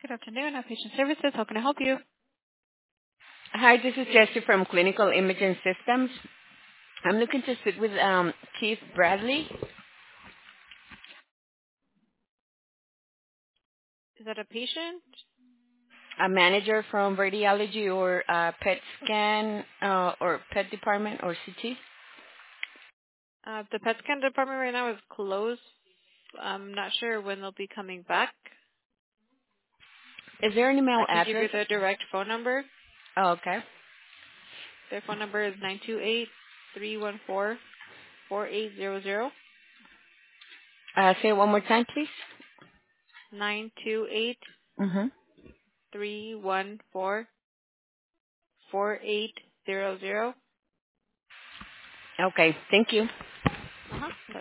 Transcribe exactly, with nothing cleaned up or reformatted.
Good afternoon, Outpatient Services. How can I help you? Hi, this is Jessie from Clinical Imaging Systems. I'm looking to speak with um, Keith Bradley, Is that a patient? a manager from radiology or uh, P E T scan uh, or P E T department or C T. Uh, the pet scan department right now is closed. I'm not sure when they'll be coming back. Is there an email I can give you address? the direct phone number. Oh, okay. Their phone number is nine two eight, three one four, four eight zero zero. Uh, say it one more time, please. nine two eight, Mm-hmm. three one four, four eight zero zero. Okay, thank you. Uh-huh.